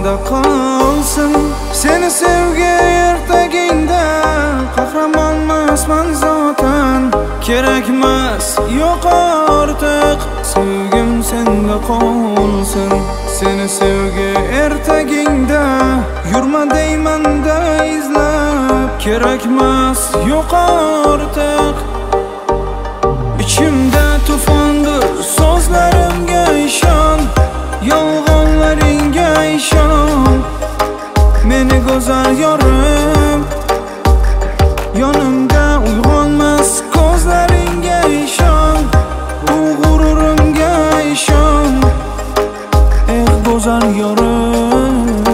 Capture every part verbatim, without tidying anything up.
senda qolsin. Seni sevgi ertagingda qahramonmasman zotan. Kerakmas yo'q ortiq sevgim senda qolsin. Seni sevgi ertagingda yurma deymanda izlab. Kerakmas yo'q ortiq ichimda tufondir so'zlarimga ishon. Yolg'onlaringga ishon. Meni go'zal yorim yonimda uyg'onmas ko'zlaringga ishon. Bu g'ururimga ishon. Eh go'zal yorim.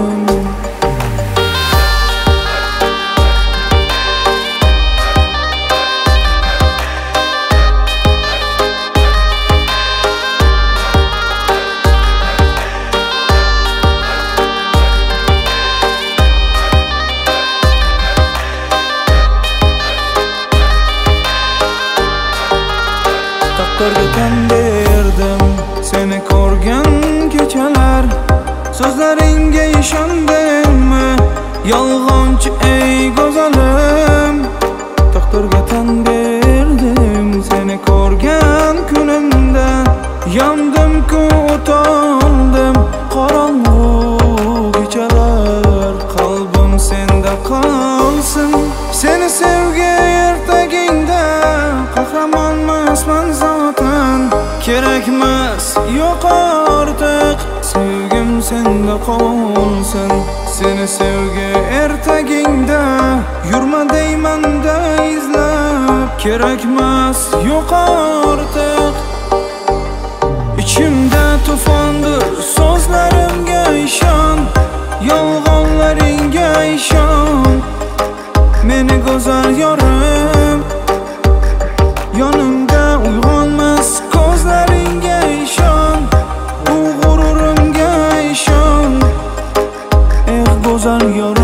Taqdirga tan berdim seni ko'rgan kechalar. So'zlaringga ishondimmi yolg'onchi ey go'zalim. Taqdirga tan berdim seni ko'rgan kunimda. Yondim-ku o'toldim qorong'u kechalar. Qalbim senda qolsin. Seni sevgi ertagingda qahramonmasman zotan. Kerakmas yo'q ortiq sevgim senda qolsin. Seni sevgi ertagingda yurma deymanda izlab. Kerakmas yo'q ortiq ichimda tufondir so'zlarimga ishon. Yolg'onlaringga ishon. Meni go'zal yorim yonimda uyg'onmas ko'zlaringga ishon. Bu g'ururimga ishon. Eh go'zal yorim.